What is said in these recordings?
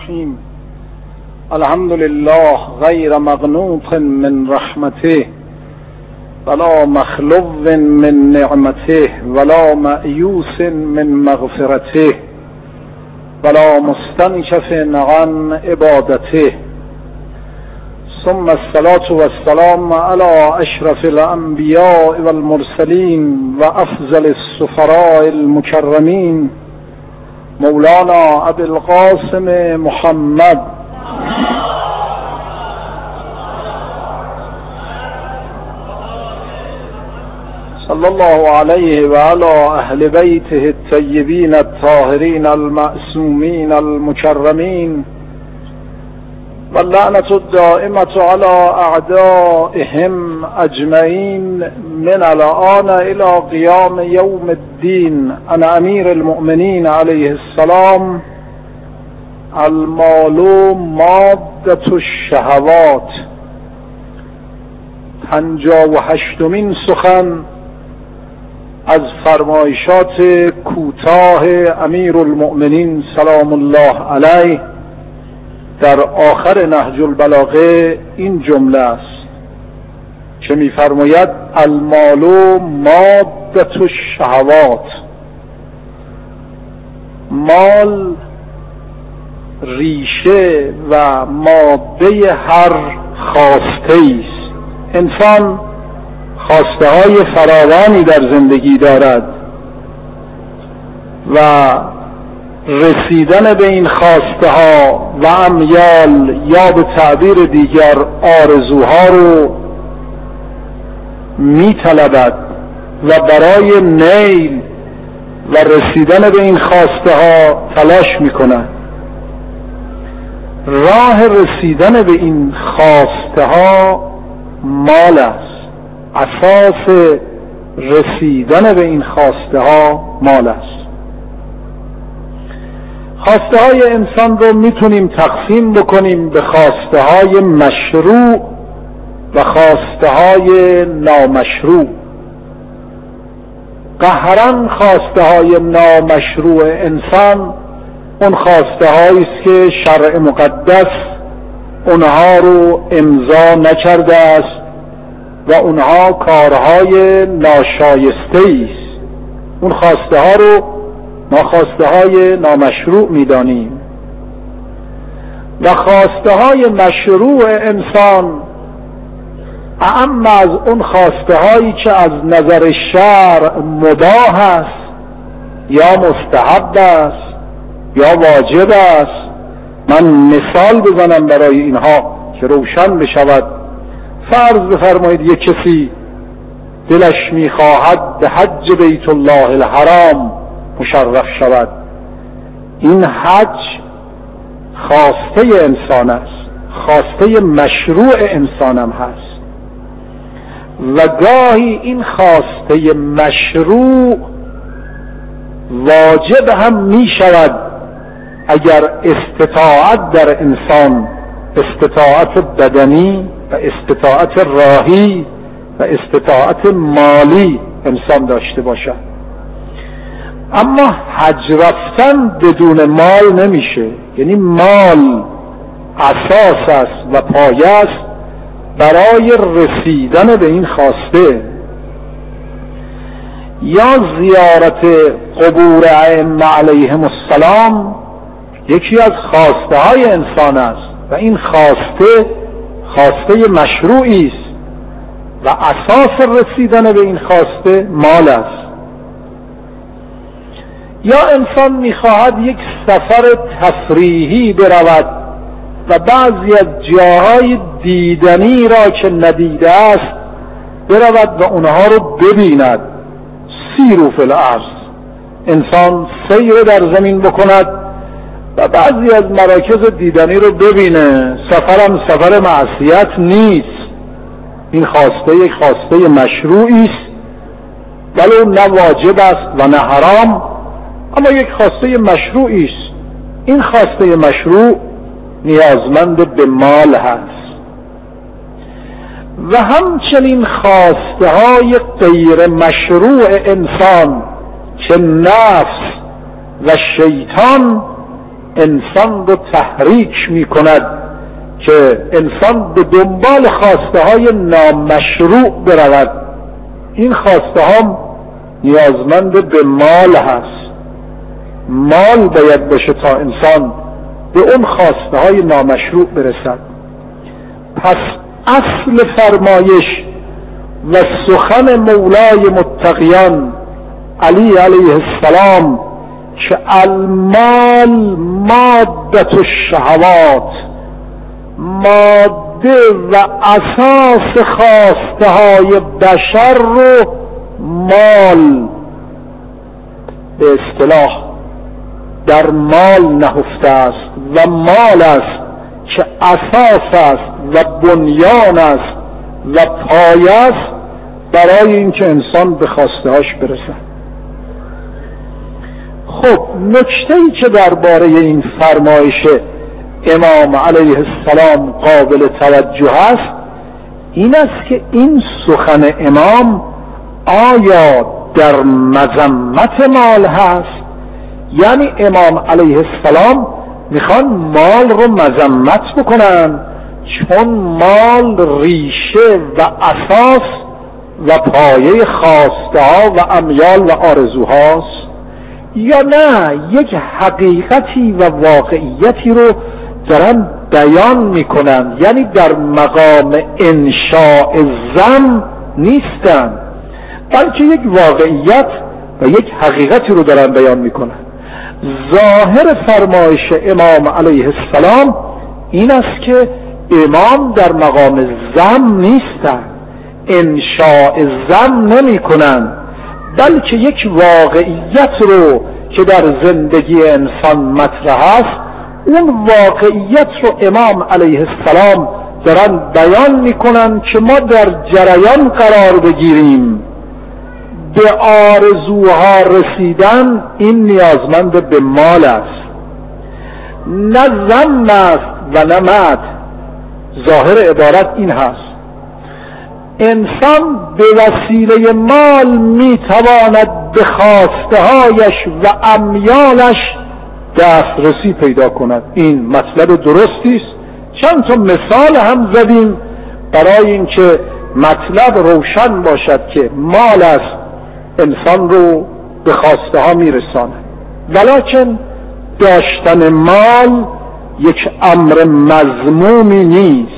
الرحیم. الحمد لله غیر مغنوط من رحمته ولا مخلو من نعمته ولا مأیوس من مغفرته ولا مستنکف عن عبادته. ثم الصلاة والسلام على اشرف الانبیاء والمرسلین و افضل السفراء المکرمین مولانا ابی القاسم محمد صلی الله علیه و علی اهل بیته الطیبین الطاهرین المعصومین المکرمین و اللعنة الدائمة على اعدائهم اجمعین من الآن الى قیام یوم الدین. عن امیر المؤمنین علیه السلام: المال مادة الشهوات. 58مین سخن از فرمایشات کوتاه امیر المؤمنین سلام الله علیه در آخر نهج البلاغه این جمله است که می‌فرماید المال مادة الشهوات. مال ریشه و ماده هر خواسته است. انسان خواسته های فراوانی در زندگی دارد و رسیدن به این خواسته ها و امیال یا به تعبیر دیگر آرزوها رو می طلبد و برای نیل و رسیدن به این خواسته ها تلاش می کند. راه رسیدن به این خواسته ها مال است. اساس رسیدن به این خواسته ها مال است. خواسته های انسان رو میتونیم تقسیم بکنیم به خواسته های مشروع و خواسته های نامشروع. قهرن خواسته های نامشروع انسان اون خواسته هایی است که شرع مقدس اونها رو امضا نکرده است و اونها کارهای ناشایسته است. اون خواسته ها رو ما خواسته های نامشروع میدانیم و خواسته های مشروع انسان اعم از اون خواسته هایی که از نظر شرع مباح است یا مستحب است یا واجب است. من مثال بزنم برای اینها که روشن بشود. فرض بفرمایید یک کسی دلش میخواهد به حج بیت الله الحرام مشرف شود. این حج خواسته انسان است، خواسته مشروع انسان هم هست و گاهی این خواسته مشروع واجب هم می شود اگر استطاعت در انسان، استطاعت بدنی و استطاعت راهی و استطاعت مالی انسان داشته باشد. اما حج رفتن بدون مال نمیشه. یعنی مال اساس است و پایه است برای رسیدن به این خواسته. یا زیارت قبور ائمه علیهم السلام یکی از خواسته های انسان است و این خواسته مشروعی است و اساس رسیدن به این خواسته مال است. یا انسان میخواهد یک سفر تفریحی برود و بعضی از جاهای دیدنی را که ندیده است برود و اونها رو ببیند. سیروا فی الارض. انسان سیر در زمین بکند و بعضی از مراکز دیدنی رو ببینه. سفرم سفر معصیت نیست. این خواسته یک خواسته مشروعی است، ولو نه واجب است و نه حرام، اما یک خواسته مشروعی است. این خواسته مشروع نیازمند به مال هست. و همچنین خواسته های غیر مشروع انسان که نفس و شیطان انسان رو تحریک می کند که انسان به دنبال خواسته های نامشروع برود. این خواسته ها نیازمند به مال هست، مال باید باشه تا انسان به اون خواسته های نامشروع برسد. پس اصل فرمایش و سخن مولای متقیان علی علیه السلام که المال مادة الشهوات، ماده و اساس خواسته های بشر رو مال به اصطلاح در مال نهفته است و مال است که اساس است و بنیان است و پایه است برای اینکه انسان به خواسته هاش برسد. خب نکته‌ای که درباره این فرمایش امام علیه السلام قابل توجه است این است که این سخن امام آیا در مذمت مال هست؟ یعنی امام علیه السلام میخوان مال رو مذمت بکنن چون مال ریشه و اساس و پایه خواسته ها و امیال و آرزوهاست، یا نه یک حقیقتی و واقعیتی رو دارن بیان میکنن، یعنی در مقام انشاء ذم نیستن بلکه یک واقعیت و یک حقیقتی رو دارن بیان میکنن. ظاهر فرمایش امام علیه السلام این است که امام در مقام ذم نیستن، انشاء ذم نمی کنن، بلکه یک واقعیت رو که در زندگی انسان مطرح است اون واقعیت رو امام علیه السلام دارن بیان میکنن که ما در جریان قرار بگیریم. به آرزوها رسیدن این نیازمند به مال است، نه ذم است و نه مدح. ظاهر عبارت این هست انسان به وسیله مال میتواند به خواسته هایش و امیالش دسترسی پیدا کند. این مطلب درستی است. چند تا مثال هم زدیم برای اینکه مطلب روشن باشد که مال است انسان رو به خواسته ها میرساند، ولکن داشتن مال یک امر مذمومی نیست.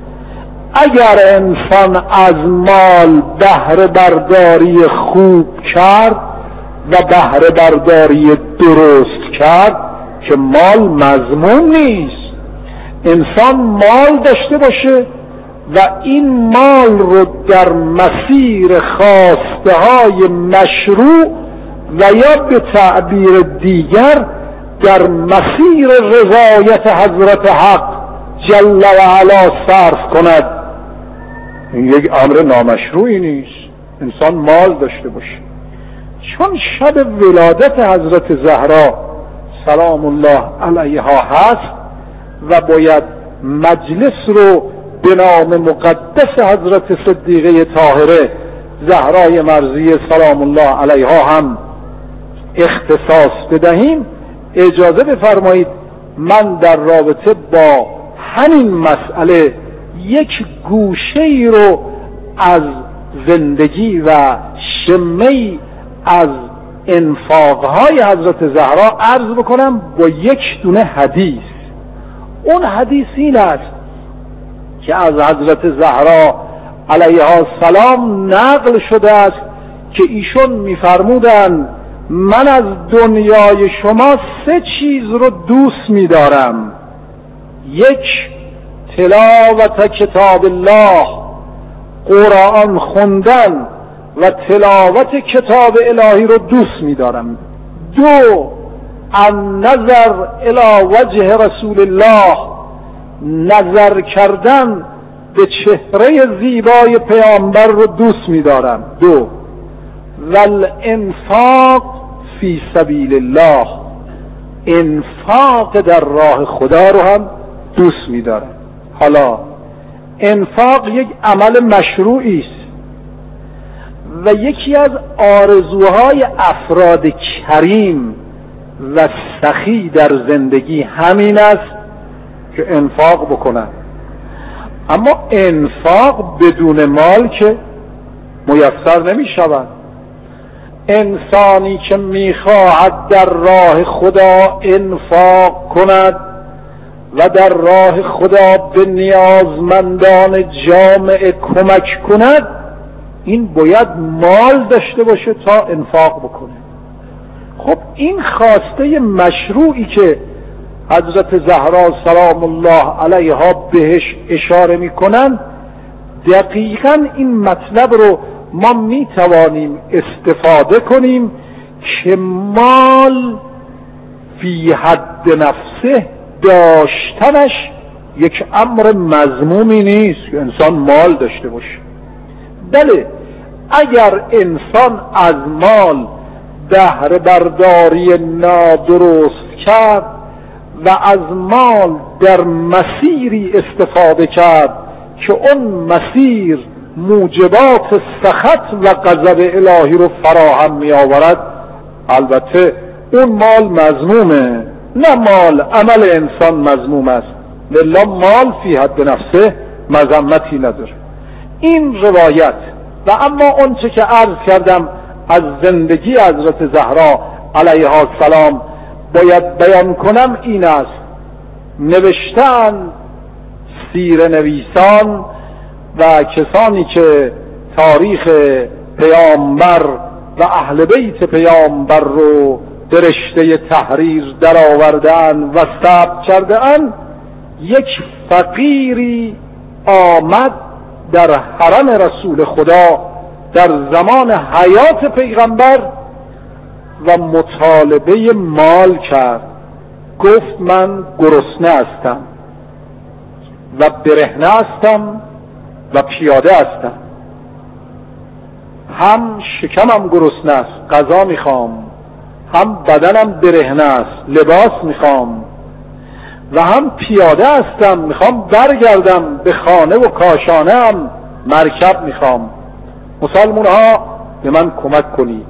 اگر انسان از مال بهره برداری خوب کرد و بهره برداری درست کرد که مال مذموم نیست. انسان مال داشته باشه و این مال رو در مسیر خواسته های مشروع و یا به تعبیر دیگر در مسیر رضایت حضرت حق جل و علا صرف کند. این یک امر نامشروعی نیست انسان مال داشته باشه. چون شب ولادت حضرت زهرا سلام الله علیها هست و باید مجلس رو به نام مقدس حضرت صدیقه طاهره زهرای مرضیه سلام الله علیها هم اختصاص بدهیم، اجازه بفرمایید من در رابطه با همین مسئله یک گوشه‌ای رو از زندگی و شمه‌ای از انفاقهای حضرت زهرا عرض بکنم با یک دونه حدیث. اون حدیث این است که از حضرت زهرا علیها السلام نقل شده است که ایشون می‌فرمودند من از دنیای شما 3 چیز رو دوست می‌دارم. 1 تلاوت کتاب الله، قرآن خوندن و تلاوت کتاب الهی رو دوست می‌دارم. 2 النظر الی وجه رسول الله، نظر کردن به چهره زیبای پیامبر رو دوست می‌دارم. 2 والانفاق فی سبیل الله، انفاق در راه خدا رو هم دوست می‌دارم. حالا انفاق یک عمل مشروعی است و یکی از آرزوهای افراد کریم و سخی در زندگی همین است که انفاق بکنن. اما انفاق بدون مال که میسر نمی شود. انسانی که میخواهد در راه خدا انفاق کند و در راه خدا به نیازمندان جامعه کمک کند، این باید مال داشته باشه تا انفاق بکنه. خب این خواسته مشروعی که حضرت زهرا سلام الله علیها بهش اشاره میکنن، دقیقاً این مطلب رو ما میتوانیم استفاده کنیم که مال فی حد نفسه داشتنش یک امر مذمومی نیست که انسان مال داشته باشه. بله، اگر انسان از مال بهره برداری نادرست کرد و از مال در مسیری استفاده کرد که اون مسیر موجبات سخط و غضب الهی رو فراهم می آورد، البته اون مال مذمومه. نه مال، عمل انسان مذموم است، لله مال فی حد نفسه مذمتی نداره. این روایت. و اما اون چه که عرض کردم از زندگی حضرت زهرا علیها السلام باید بیان کنم این است: نوشتن سیره نویسان و کسانی که تاریخ پیامبر و اهل بیت پیامبر رو در رشته تحریر در آوردن و ثبت کردن، یک فقیری آمد در حرم رسول خدا در زمان حیات پیغمبر و مطالبه مال کرد. گفت من گرسنه هستم و برهنه هستم و پیاده هستم، هم شکمم گرسنه است غذا میخوام، هم بدنم برهنه است لباس میخوام، و هم پیاده هستم میخوام برگردم به خانه و کاشانه‌ام، مرکب میخوام. مسلمان ها به من کمک کنید.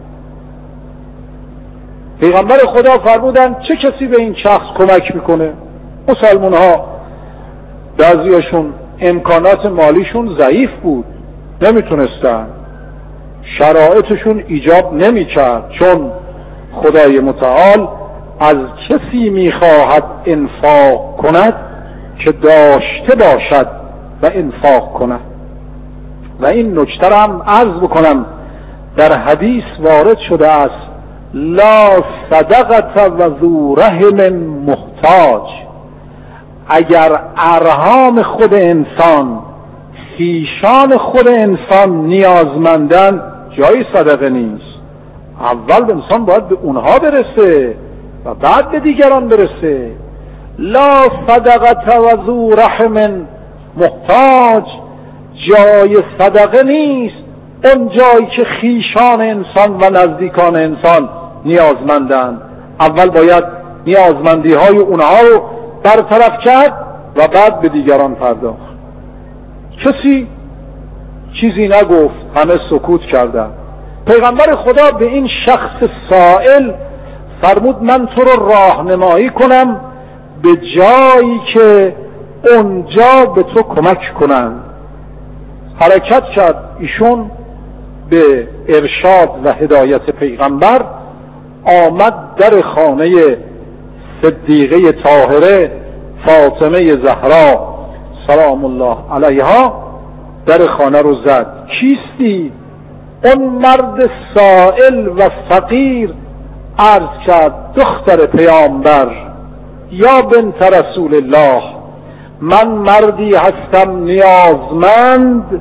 پیغمبر خدا فرمودن چه کسی به این شخص کمک میکنه؟ مسلمان ها بعضیاشون امکانات مالیشون ضعیف بود، نمیتونستن، شرایطشون ایجاب نمیکرد، چون خدای متعال از کسی میخواهد انفاق کند که داشته باشد و انفاق کند. و این نکته را هم عرض بکنم، در حدیث وارد شده است: لا صدقة و ذو رحم محتاج. اگر ارحام خود انسان، خویشان خود انسان نیازمندن، جای صدقه نیست. اول انسان باید به اونها برسه و بعد به دیگران برسه. لا صدقة و ذو رحم محتاج، جای صدقه نیست اون جایی که خویشان انسان و نزدیکان انسان نیازمندن. اول باید نیازمندی های اونها رو برطرف کرد و بعد به دیگران پرداخت. کسی چیزی نگفت، همه سکوت کردند. پیغمبر خدا به این شخص سائل فرمود من تو رو راهنمایی کنم به جایی که اونجا به تو کمک کنن. حرکت کرد ایشون به ارشاد و هدایت پیغمبر، آمد در خانه صدیقه طاهره فاطمه زهرا سلام الله علیها، در خانه رو زد. کیستی؟ اون مرد سائل و فقیر عرض کرد دختر پیامبر، یا بنت رسول الله، من مردی هستم نیازمند،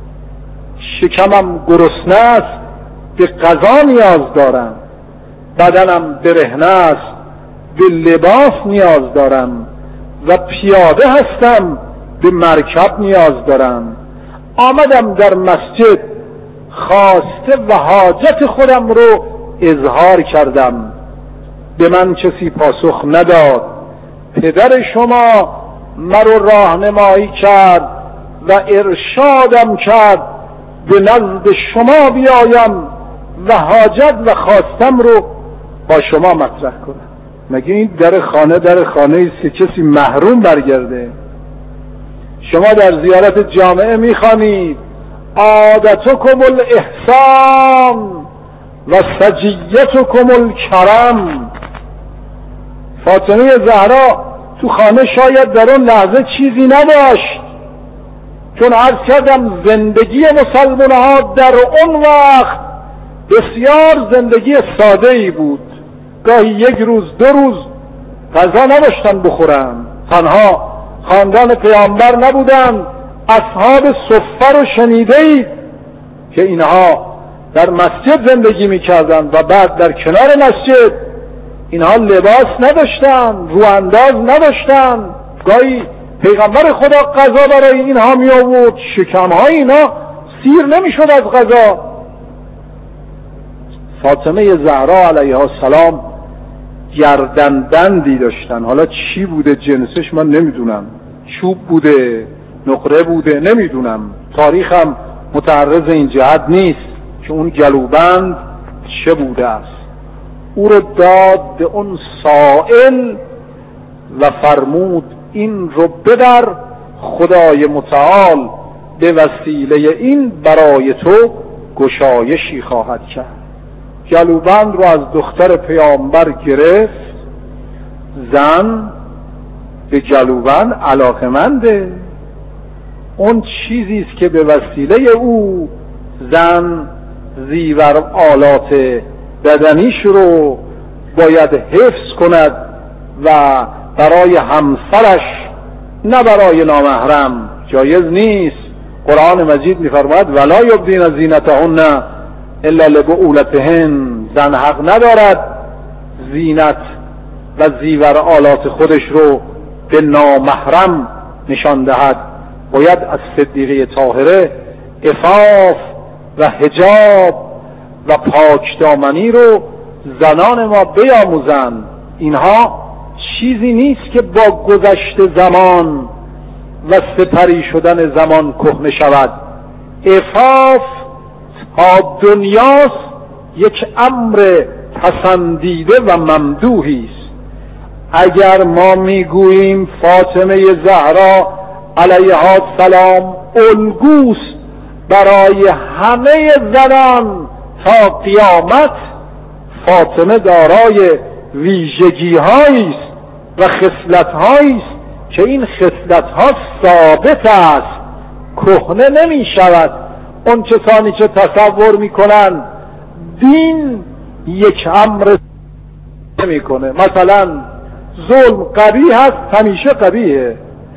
شکمم گرسنه است، به غذا نیاز دارم، بدنم برهنه است، به لباس نیاز دارم و پیاده هستم، به مرکب نیاز دارم. آمدم در مسجد خواسته و حاجت خودم رو اظهار کردم، به من کسی پاسخ نداد. پدر شما مرا راهنمایی کرد و ارشادم کرد به نزد شما بیایم و حاجت و خواستم رو با شما مطرح کنم. مگه این در خانه است که کسی محروم برگرده؟ شما در زیارت جامعه میخوانید عادتکم الاحسان و سجیتکم الکرم. فاطمه زهرا تو خانه شاید در اون لحظه چیزی نداشت، چون عرض کردم زندگی مسلمان ها در اون وقت بسیار زندگی ساده ای بود. گاهی 1 روز 2 روز غذا نداشتن بخورن، تنها خاندان پیامبر نبودن. اصحاب صفه رو شنیده اید که اینها در مسجد زندگی میکردن و بعد در کنار مسجد اینها لباس نداشتن، روانداز نداشتن. گاهی پیغمبر خدا غذا برای اینها می آورد، شکمهای اینا سیر نمیشد از غذا. فاطمه زهرا علیها السلام گردنبندی داشتن، حالا چی بوده جنسش من نمیدونم، چوب بوده، نقره بوده، نمیدونم، تاریخم متعرض این جهت نیست که اون گلوبند چه بوده است. او رو داد به اون سائل و فرمود این رو ببر، خدای متعال به وسیله این برای تو گشایشی خواهد کرد. گلوبند رو از دختر پیامبر گرفت. زن به گلوبند علاقمنده، اون چیزی است که به وسیله او زن زیور آلات بدنیش رو باید حفظ کند و برای همسرش نه برای نامحرم جایز نیست. قرآن مجید می‌فرماید ولا یبدین زینتهن الا لبعولتهن. زن حق ندارد زینت و زیور آلات خودش رو به نامحرم نشان دهد. باید از صدیقه طاهره عفاف و حجاب و پاکدامنی رو زنان ما بیاموزند. اینها چیزی نیست که با گذشت زمان و سپری شدن زمان کهنه شود. عفاف تا دنیاست یک امر پسندیده و ممدوحی است. اگر ما میگوییم فاطمه زهرا علیها السلام الگوست برای همه زنان تا قیامت، فاطمه دارای ویژگی‌هایی است و خصلت‌هایی است که این خصلت‌ها ثابت است، کهنه نمی شود. اون کسانی که تصور میکنن دین یک امر نمیکنه، مثلا ظلم قبیح است همیشه قبیحه،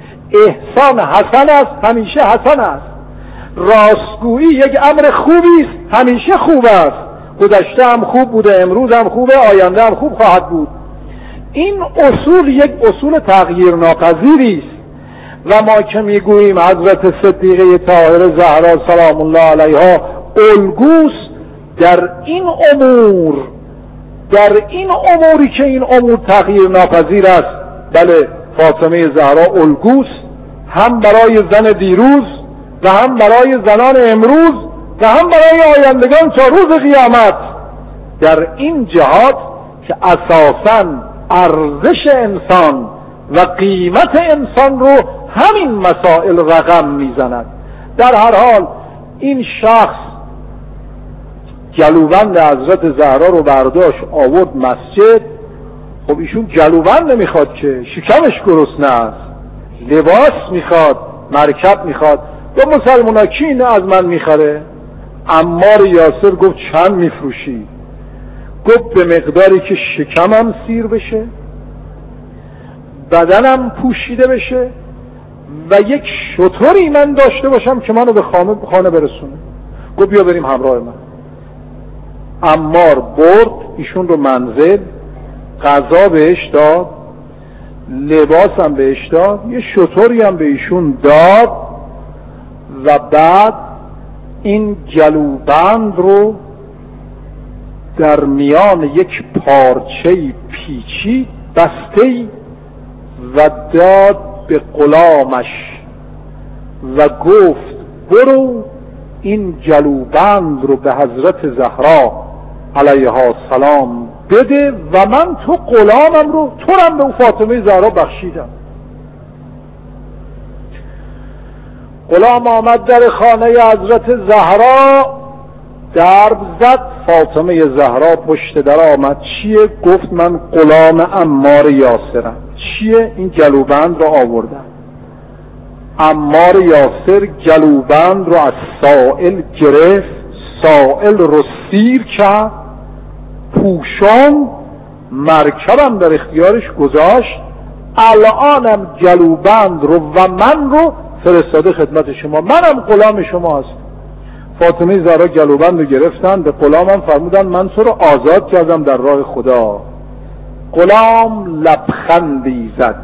احسان حسن است همیشه حسن است، راستگویی یک امر خوبی است همیشه خوب است، گذشته هم خوب بوده، امروز هم خوبه، آینده هم خوب خواهد بود. این اصول یک اصول تغییر ناپذیری است و ما که میگوییم حضرت صدیقه طاهره زهرا سلام الله علیها الگوست در این امور، در این اموری که این امور تغییر ناپذیر است. بله، فاطمه زهرا الگوست هم برای زن دیروز و هم برای زنان امروز و هم برای آیندگان تا روز قیامت. در این جهات که اساساً ارزش انسان و قیمت انسان رو همین مسائل رقم میزند. در هر حال این شخص گلوبند حضرت زهرا رو برداشت آورد مسجد. خب ایشون گلوبند نمیخواد که، شکمش گرسنه است، لباس میخواد، مرکب میخواد. گفت مسلمونا کی اینو از من میخره؟ عمار یاسر گفت چند میفروشی؟ گفت به مقداری که شکمم سیر بشه، بدنم پوشیده بشه و یک شتری من داشته باشم که منو به خانه برسونه. گفت بیا بریم همراه من. عمار برد ایشون رو منزل، غذا بهش داد، لباس هم بهش داد، یه شتری هم به ایشون داد و بعد این گلوبند رو در میان یک پارچه پیچی بسته و داد به غلامش و گفت برو این گلوبند رو به حضرت زهرا علیها السلام بده و من تو غلامم رو تو هم به اون فاطمه زهرا بخشیدم. غلام آمد در خانه حضرت زهرا، درب زد. فاطمه زهرا پشت در آمد. چیه؟ گفت من غلام عمار یاسرم. چیه؟ این گلوبند رو آوردم. عمار یاسر گلوبند رو از سائل گرفت، سائل رو سیر کرد، پوشان مرکبم در اختیارش گذاشت. الانم گلوبند رو و من رو فرستاده خدمت شما، منم غلام شما هستم. فاطمه زهرا گلوبند رو گرفتن، به غلامم فرمودن من تو رو آزاد کردم در راه خدا. غلام لبخندی زد.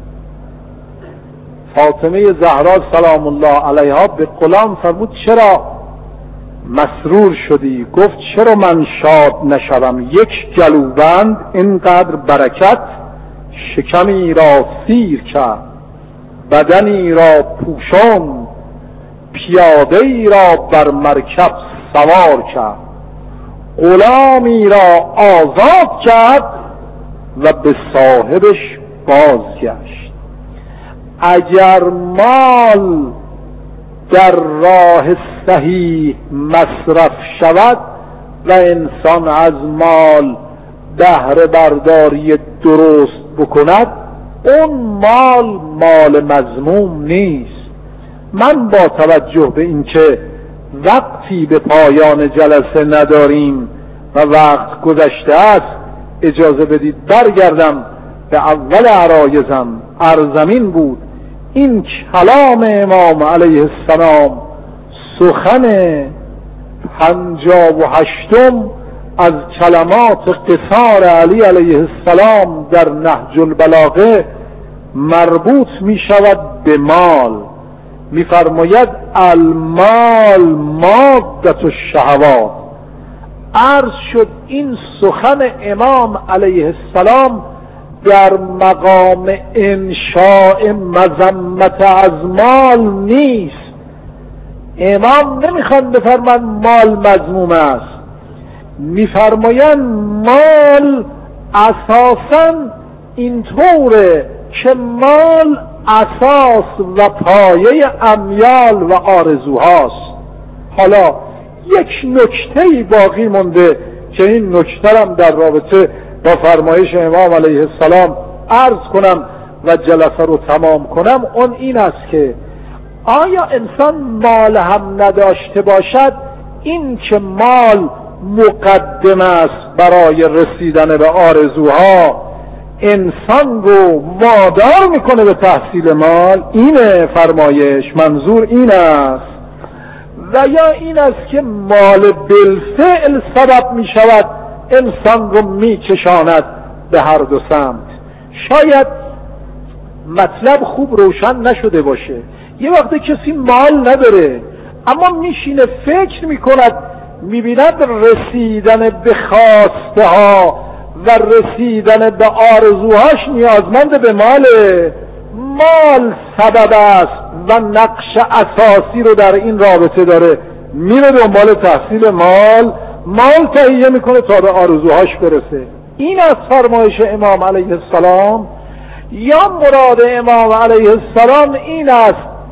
فاطمه زهرا سلام الله علیها به غلام فرمود چرا مسرور شدی؟ گفت چرا من شاد نشوم؟ یک گلوبند اینقدر برکت، شکمی را سیر کرد، بدنی را پوشان، پیاده ای را بر مرکب سوار کرد، غلامی را آزاد کرد و به صاحبش بازگشت. اگر مال در راه صحیح مصرف شود و انسان از مال بهره برداری درست بکند، اون مال مذموم نیست. من با توجه به اینکه وقتی به پایان جلسه نداریم و وقت گذشته است، اجازه بدید برگردم به اول عرایزم. ارزمین بود این کلام امام علیه السلام، سخن 58م از کلمات قصار علی علیه السلام در نهج البلاغه مربوط می شود به مال. می فرماید المال مادة الشهوات. عرض شد این سخن امام علیه السلام در مقام انشاء مذمت از مال نیست. امام نمیخوان بفرمان مال مذموم است، میفرمایند مال اساساً اینطوره که مال اساس و پایه امیال و آرزوهاست. حالا یک نکته‌ای باقی مونده که این نکته هم در رابطه با فرمایش امام علیه السلام عرض کنم و جلسه رو تمام کنم. اون این است که آیا انسان مال هم نداشته باشد، این که مال مقدم است برای رسیدن به آرزوها، انسان رو وادار میکنه به تحصیل مال؟ اینه فرمایش، منظور این است. و یا این است که مال بالفعل سبب میشود انسان رو میکشاند به هر دو سمت. شاید مطلب خوب روشن نشده باشه. یه وقت کسی مال نداره اما میشینه فکر میکند، میبیند رسیدن به خواسته ها و رسیدن به آرزوهاش نیازمند به ماله. مال سبب است و نقش اساسی رو در این رابطه داره. میره دنبال تحصیل مال تهیه میکنه تا به آرزوهاش برسه. این از فرمایش امام علیه السلام. یا مراد امام علیه السلام این است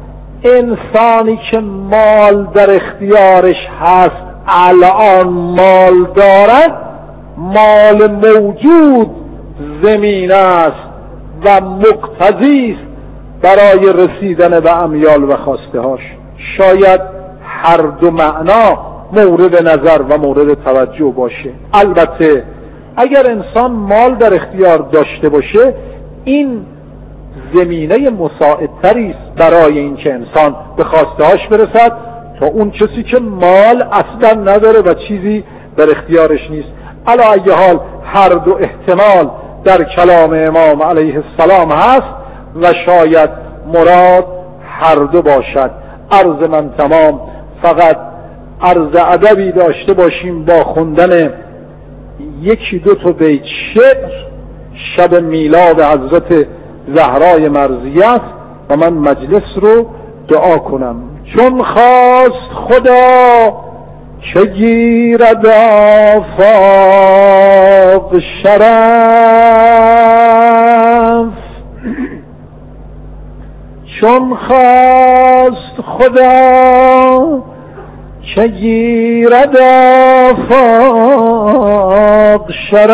انسانی که مال در اختیارش هست، الان مال دارد، مال موجود زمین است و مقتضی است برای رسیدن به امیال و خواسته هاش. شاید هر دو معنا مورد نظر و مورد توجه باشه. البته اگر انسان مال در اختیار داشته باشه، این زمینه مساعدتری است برای اینکه انسان به خواسته هاش برسد تا اون کسی که مال اصلا نداره و چیزی در اختیارش نیست. علی ای حال هر دو احتمال در کلام امام علیه السلام هست و شاید مراد هر دو باشد. عرض من تمام. فقط عرض ادبی داشته باشیم با خوندن یکی دو تا بیت شعر شب میلاد حضرت زهرای مرضیه است و من مجلس رو دعا کنم. چون خواست خدا چه گیرد آفاق شرف چون خواست خدا چه گیرد آفاق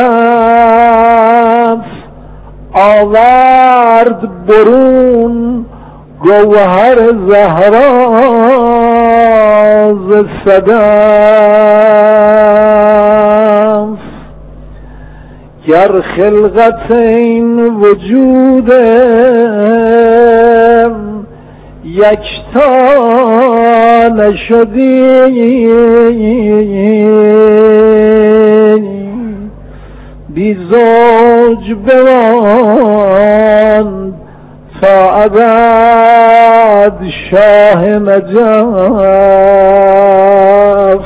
شرف آورد برون گوهر زهرا ز صدف گر خلقت این وجود یکتا نشدی بی زوج بماند تا ابد شاه نجف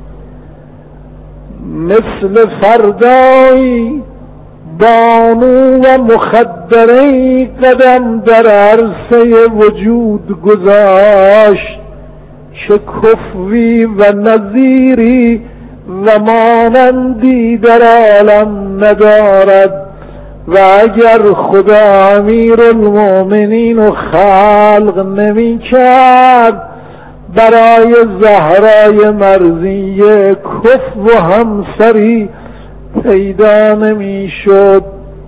مثل فردایی بانو و مخدره قدم در عرصه وجود گذاشت چه کفوی و نظیری و مانندی در عالم ندارد و اگر خدا امیرالمؤمنین و خلق نمی کرد برای زهرای مرضیه کفو و همسری پیدا نمی شد.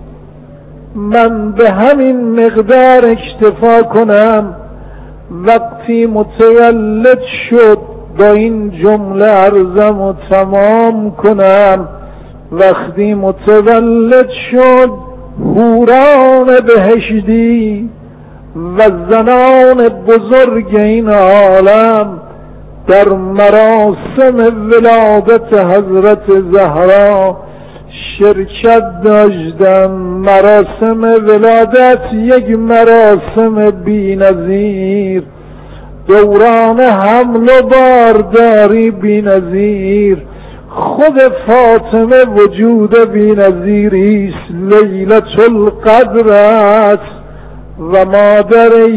من به همین مقدار اکتفا کنم. وقتی متولد شد با این جمله عرضم و تمام کنم. وقتی متولد شد حوران بهشتی و زنان بزرگ این عالم در مراسم ولادت حضرت زهرا شرکت داشتن. مراسم ولادت یک مراسم بی‌نظیر، دوران حمل و بارداری بی‌نظیر، خود فاطمه وجود بی‌نظیری است، لیلة القدر است و مادر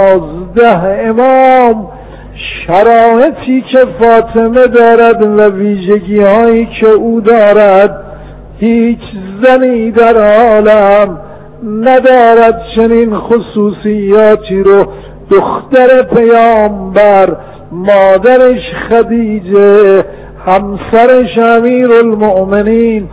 11 امام. شرایطی که فاطمه دارد و ویژگی هایی که او دارد هیچ زنی در عالم ندارد. چنین خصوصیاتی رو دختر پیامبر، مادرش خدیجه، همسرش امیرالمؤمنین،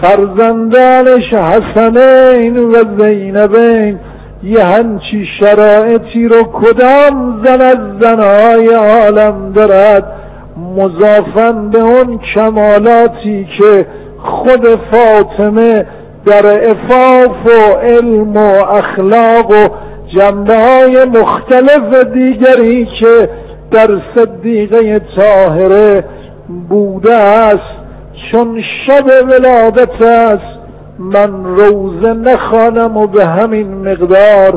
فرزندانش حسنین و زینبین، یه همچی شرایطی رو کدام زن از زنهای عالم دارد مضافاً به اون کمالاتی که خود فاطمه در عفاف و علم و اخلاق و جنبه‌های مختلف دیگری که در صدیقه طاهره بوده است. چون شب ولادت است من روزه نخوانم و به همین مقدار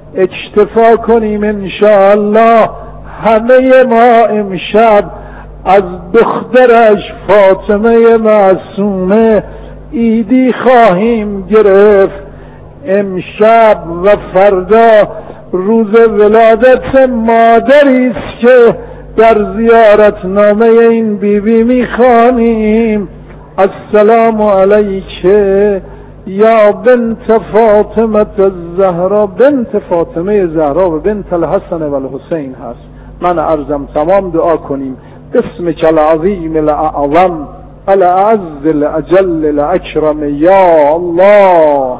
اکتفا کنیم. انشاءالله همه ما امشب از دخترش فاطمه معصومه عیدی خواهیم گرفت. امشب و فردا روز ولادت مادری است که در زیارتنامه این بیبی میخوانیم: السلام علیک یا بنت فاطمه الزهرا. بنت فاطمه زهرا و بنت الحسن و الحسین هست. من عرضم تمام. دعا کنیم: اسمک العظیم الاعظم الاعز الاجل الاکرم یا الله.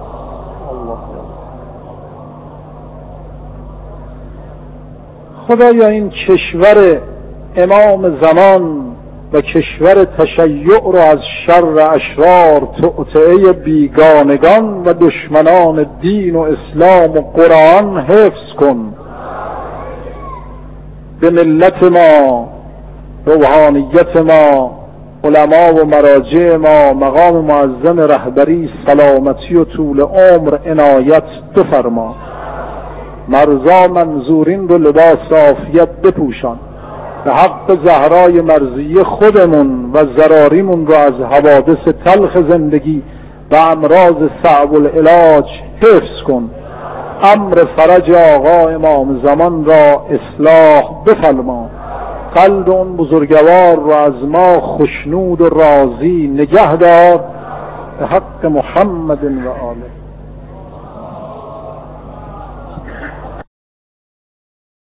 خدایا این کشور امام زمان و کشور تشیع رو از شر اشرار، توطئه بیگانگان و دشمنان دین و اسلام و قرآن حفظ کن. به ملت ما، روحانیت ما، علما و مراجع ما، مقام معظم رهبری سلامتی و طول عمر عنایت بفرما. مرزا منظورین رو لباس عافیت بپوشان. به حق زهرای مرضیه خودمون و ضراریمون رو از حوادث تلخ زندگی و امراض صعب العلاج حفظ کن. امر فرج آقا امام زمان را اصلاح بفرما. قلب اون بزرگوار رو از ما خوشنود و راضی نگه دار، به حق محمد و آله.